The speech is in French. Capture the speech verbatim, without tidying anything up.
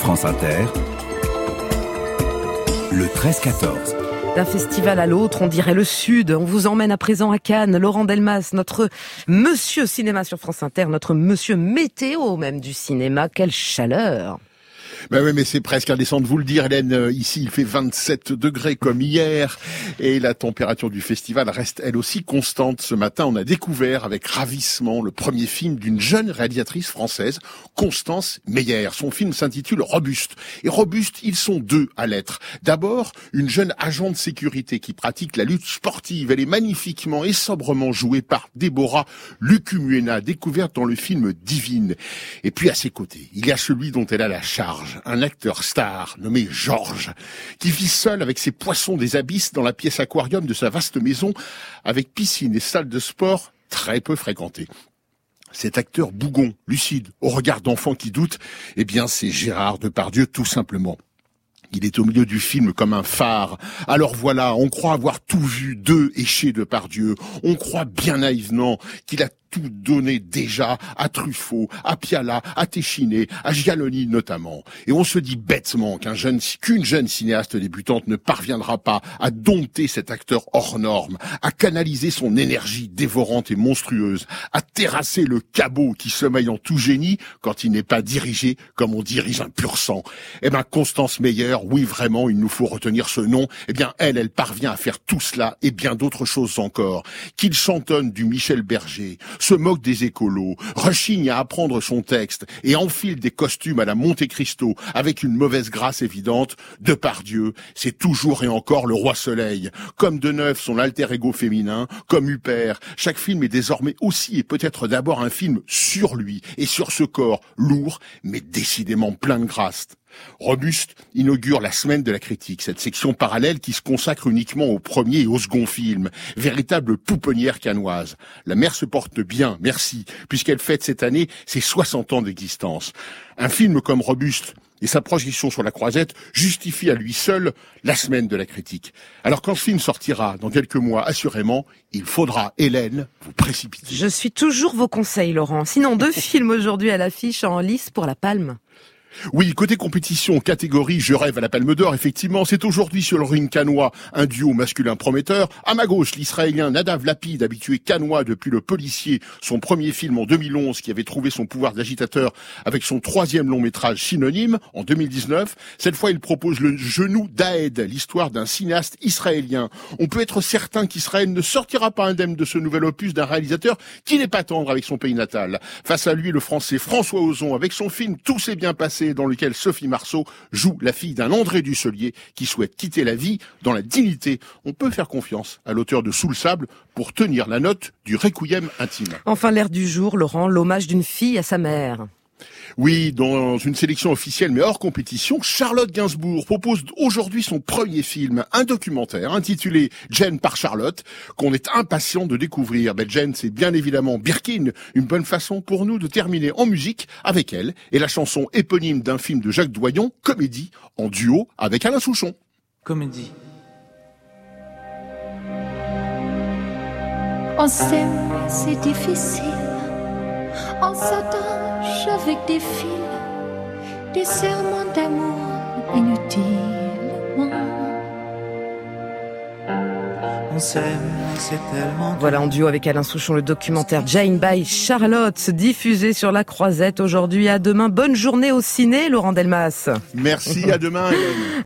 France Inter, le treize quatorze. D'un festival à l'autre, on dirait le Sud. On vous emmène à présent à Cannes. Laurent Delmas, notre monsieur cinéma sur France Inter, notre monsieur météo même du cinéma. Quelle chaleur! Ben oui, mais c'est presque indécent de vous le dire, Hélène. Ici, il fait vingt-sept degrés comme hier. Et la température du festival reste elle aussi constante. Ce matin, on a découvert avec ravissement le premier film d'une jeune réalisatrice française, Constance Meyer. Son film s'intitule Robuste. Et Robuste, ils sont deux à l'être. D'abord, une jeune agent de sécurité qui pratique la lutte sportive. Elle est magnifiquement et sobrement jouée par Déborah Lucumuena, découverte dans le film Divine. Et puis à ses côtés, il y a celui dont elle a la charge. Un acteur star nommé Georges, qui vit seul avec ses poissons des abysses dans la pièce aquarium de sa vaste maison, avec piscine et salle de sport très peu fréquentées. Cet acteur bougon, lucide, au regard d'enfant qui doute, eh bien c'est Gérard Depardieu tout simplement. Il est au milieu du film comme un phare. Alors voilà, on croit avoir tout vu de et chez Depardieu. On croit bien naïvement qu'il a tout donné déjà à Truffaut, à Piala, à Téchiné, à Gialoni notamment. Et on se dit bêtement qu'un jeune, qu'une jeune cinéaste débutante ne parviendra pas à dompter cet acteur hors norme, à canaliser son énergie dévorante et monstrueuse, à terrasser le cabot qui sommeille en tout génie quand il n'est pas dirigé comme on dirige un pur sang. Eh ben, Constance Meyer, oui vraiment, il nous faut retenir ce nom. Eh bien, elle, elle parvient à faire tout cela et bien d'autres choses encore. Qu'il chantonne du Michel Berger, se moque des écolos, rechigne à apprendre son texte et enfile des costumes à la Monte Cristo avec une mauvaise grâce évidente, Depardieu, c'est toujours et encore le roi soleil. Comme Deneuve, son alter ego féminin, comme Huppert, chaque film est désormais aussi et peut-être d'abord un film sur lui et sur ce corps lourd mais décidément plein de grâce. Robuste inaugure la semaine de la critique, cette section parallèle qui se consacre uniquement au premier et au second film, véritable pouponnière cannoise. La mère se porte bien, merci, puisqu'elle fête cette année ses soixante ans d'existence. Un film comme Robuste et sa projection sur la Croisette justifie à lui seul la semaine de la critique. Alors quand ce film sortira dans quelques mois, assurément, il faudra, Hélène, vous précipiter. Je suis toujours vos conseils, Laurent. Sinon, deux films aujourd'hui à l'affiche en lice pour la Palme. Oui, côté compétition, catégorie Je rêve à la Palme d'Or, effectivement, c'est aujourd'hui sur le ring cannois un duo masculin prometteur. À ma gauche, l'Israélien Nadav Lapid, habitué cannois depuis Le Policier, son premier film en deux mille onze, qui avait trouvé son pouvoir d'agitateur avec son troisième long métrage Synonyme en deux mille dix-neuf. Cette fois, il propose Le Genou d'Aed, l'histoire d'un cinéaste israélien. On peut être certain qu'Israël ne sortira pas indemne de ce nouvel opus d'un réalisateur qui n'est pas tendre avec son pays natal. Face à lui, le Français François Ozon, avec son film Tout s'est bien passé, dans lequel Sophie Marceau joue la fille d'un André Dussolier qui souhaite quitter la vie dans la dignité. On peut faire confiance à l'auteur de Sous le sable pour tenir la note du requiem intime. Enfin, l'air du jour, Laurent, l'hommage d'une fille à sa mère. Oui, dans une sélection officielle mais hors compétition, Charlotte Gainsbourg propose aujourd'hui son premier film, un documentaire intitulé Jane par Charlotte, qu'on est impatient de découvrir. Ben Jane, c'est bien évidemment Birkin, une bonne façon pour nous de terminer en musique avec elle et la chanson éponyme d'un film de Jacques Doyon, Comédie, en duo avec Alain Souchon. Comédie. On s'aime, c'est difficile. On s'attache avec des fils, des serments d'amour inutilement. On s'aime, c'est tellement... Voilà, en duo avec Alain Souchon, le documentaire Jane by Charlotte, diffusé sur la Croisette aujourd'hui. À demain. Bonne journée au ciné, Laurent Delmas. Merci, à demain, Hélène.